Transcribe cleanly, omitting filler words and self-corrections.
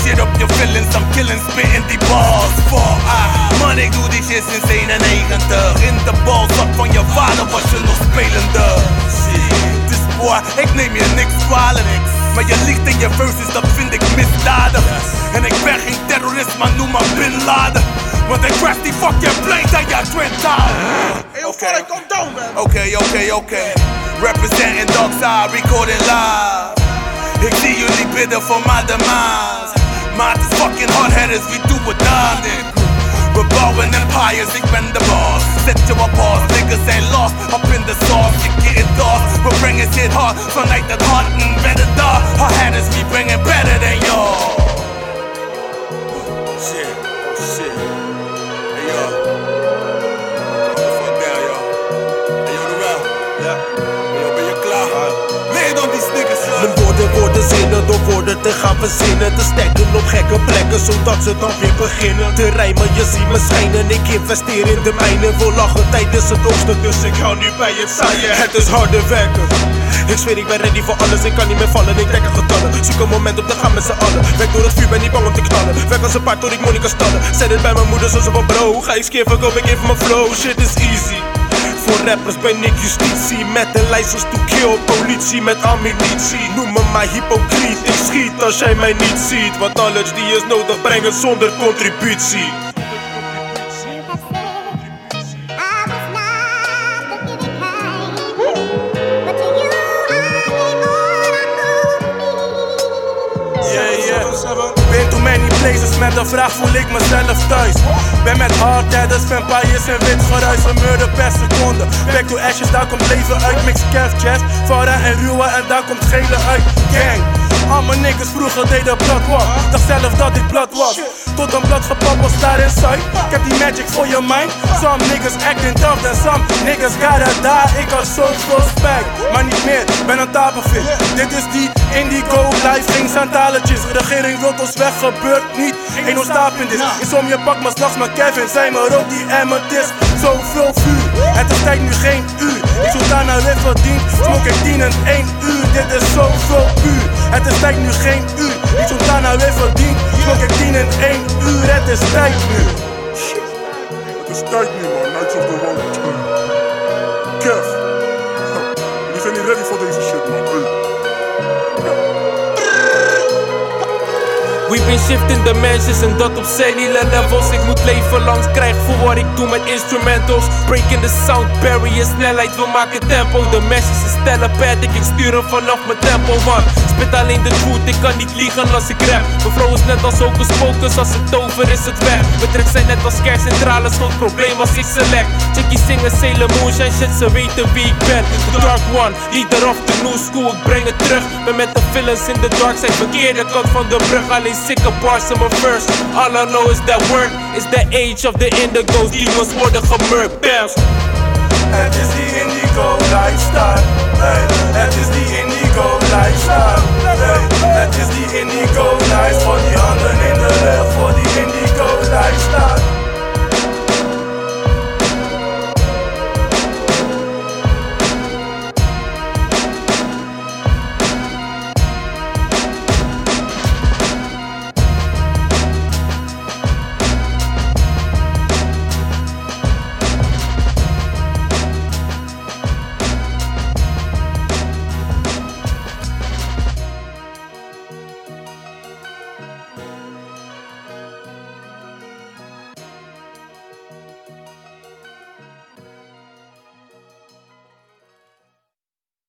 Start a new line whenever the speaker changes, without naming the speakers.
shit op je feelings, I'm killing, spitting die bars. Man, ik doe die shit sinds 91. In de balzak van je vader was je nog spelende. Dus boy, ik neem je niks kwalijk. Maar je liegt in je verses, dat vind ik misdadig. En ik ben geen terrorist, maar noem maar Bin Laden. Want ik crash die fucking plane aan je Twin Tower.
Hey, yo, Fallen, calm down, man.
Okay. Representing Darkside, recording live. Ik zie jullie bidden voor mijn demise. Maar het is fucking hard-headed, we doen het aan dit. We bouwen empires, ik ben de boss. Zet je op pause, niggas ain't lost. Up in the sauce, je getting lost. We bringing shit hard, vanuit het hart en better daar. Hard-headed, we bringing better than y'all. Shit. Hey yo. Fuck down, yo. Hey yo, de wel. Ja. Hey yo, ben je klaar? Nee, dan die snickers, yo.
Mijn woorden worden zinnen door woorden te gaan verzinnen. Te stekken op gekke plekken, zodat ze dan weer beginnen te rijmen. Je ziet me schijnen, ik investeer in de mijnen. Wil lachen tijdens het oogsten, dus ik hou nu bij het zaaien. Het is harde werken. Ik zweer, ik ben ready voor alles, ik kan niet meer vallen, ik trek er getallen. Zoek een moment op te gaan met z'n allen. Werk door het vuur, ben niet bang om te knallen. Werk als een paard tot ik money kan stallen. Zet het bij mijn moeder zoals van bro. Ga ik skeer, verkoop ik even mijn flow. Shit is easy. Voor rappers ben ik justitie. Met een lijstjes to kill, politie met ammunitie. Noem me maar hypocriet, ik schiet als jij mij niet ziet. Want knowledge die is nodig, brengen zonder contributie.
Been to many places, met een vraag voel ik mezelf thuis. Ben met hardheaders, vampires en wit geruis. Een murder per seconde. Back to ashes, daar komt leven uit. Mix Kev, Jazz, Farah en Ruwa en daar komt gele uit. Gang, al mijn niggas vroeger deden bloodwalk. Dacht zelf dat ik blood was. Tot een blad gepappeld daar in Zuid. Ik heb die magic voor je mind. Some niggas acting tough and some niggas gotta die. Ik had zoveel spijt, maar niet meer, ben een tafelvis. Dit is die indigo life, geen santaletjes. Regering wilt ons weg, gebeurt niet. Ain't no stopping this. Is om je pak, maar s'nachts met Kevin. Zijn maar ook die amethyst. Zoveel vuur, het is tijd nu geen uur. Ik zoek daar naar weer verdiend. Smoke ik 10 en 1 uur. Dit is zoveel puur. Het is tijd nu geen uur. Ik zoek daar naar weer verdiend. Smoke ik 10 en 1 uur. Het is tijd nu.
Shit. Het is tijd nu, man. Knights of the Round 2. Kev. Jullie zijn niet ready voor deze shit, man.
We've been shifting dimensions en dat op cellular levels. Ik moet leven langs krijg voor wat ik doe met instrumentals. Breaking the sound barrier, snelheid, we maken tempo. De message is telepathic, ik stuur hem vanaf mijn tempo, man. Spit alleen de truth, ik kan niet liegen als ik rap. Mijn flow is net als hocus pocus, als het over is het weg. Mijn tracks zijn net als kerncentrales, groot probleem als ik select. Chickies zingen Sailor Moon, zijn shit, ze weten wie ik ben. The Dark One, leader of the new school, ik breng het terug. Ben met de villains in the dark side, verkeerde kant van de brug. Alleen sikke bars in mijn verse. All I know is that word is the age of the indigos. Demons worden gemurkt, bams.
Het is die indigo lifestyle. Hey, het is die indigo lifestyle. Hey, het is die indigo lifestyle.